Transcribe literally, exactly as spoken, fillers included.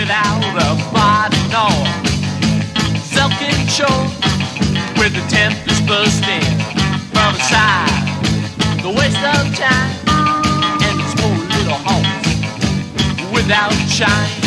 without a body nor self-control, with the tempest bursting from the side, the waste of time, and its poor little heart without shine.